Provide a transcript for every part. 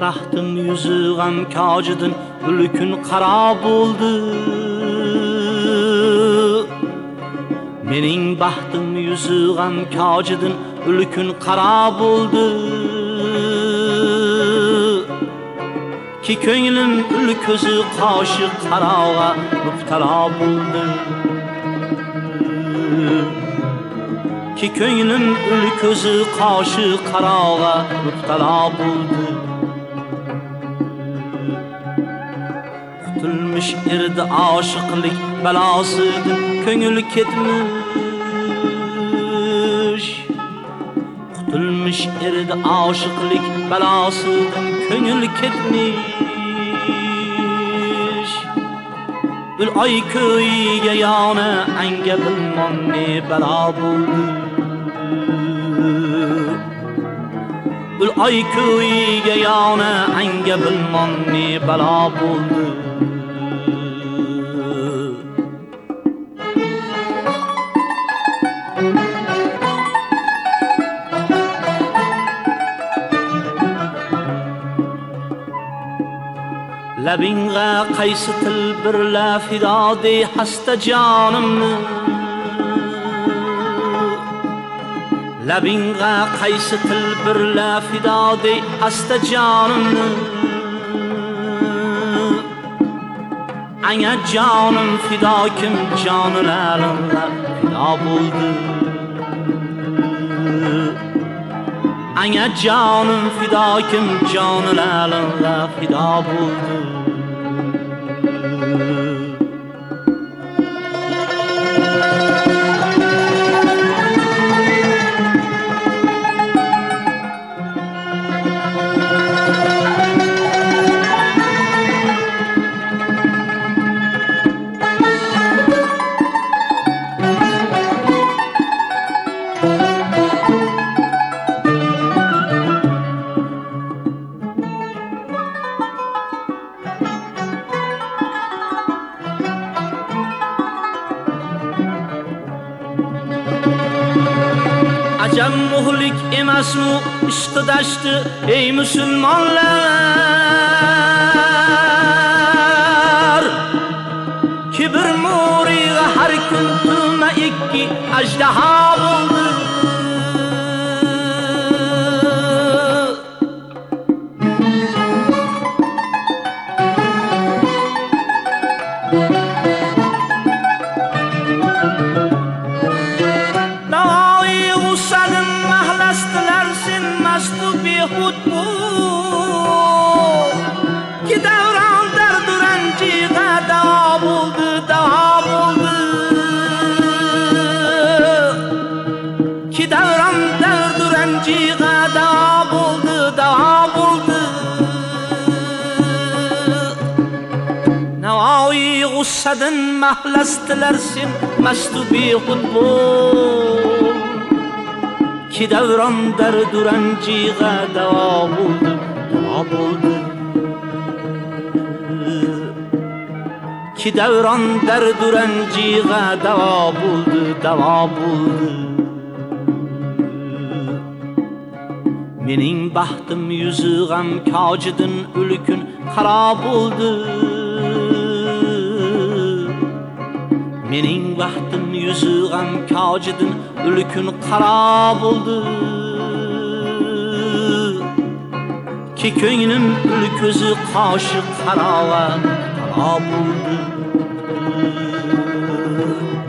baxtim yuzi g'am kojidan bir kun qaro bo'ldi. Mening baxtim yuzi g'am kojidan bir kun qaro bo'ldi. Ki ko'nglim ul ko'zi qoshi qaroga mubtalo bo'ldi. Ki ko'nglim ul ko'zi qoshi qaroga mubtalo bo'ldi. Qutulmuş erdi oshiqlik balosidan ko'ngil ketmish. Qutulmuş erdi oshiqlik balosidan ko'ngil ketmish. Ul ay ko'yiga yana anga bilmon ne balo bo'ldi. Ul ay ko'yiga yana anga bilmon ne balo bo'ldi. Labinga qaysi til birla fidodi hasta jonimni. Labinga qaysi til birla fidodi hasta jonimni. Anga jonim fido kim jonlarimga fido bo'ldi. Anga jonim fido kim jonlarimga fido bo'ldi. Acam muhlik emasmi ishqidashti ey musulmonlar. Kibr muriga har kun tuma ikki ajdaho bo'ldi. Ki davron darduranjiga davo bo'ldi, davo bo'ldi. Ki davron darduranjiga davo bo'ldi, davo bo'ldi. Navoiy g'ussadan mahlasdilar sen mastu behud bo'l. Ki davron darduranjiga davo bo'ldi, davo bo'ldi. Ki davron darduranjiga davo bo'ldi, davo bo'ldi. Mening baxtim yuzi g'am kojidan o'likun qaro bo'ldi. Mening baxtim yuzi g'am kojidan o'likun qaro bo'ldi. Ki ko'nglim ul ko'zi qoshi qaroga qaro bo'ldi.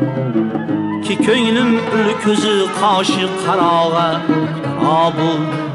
Ki ko'nglim ul ko'zi qoshi qaroga qaro bo'ldi.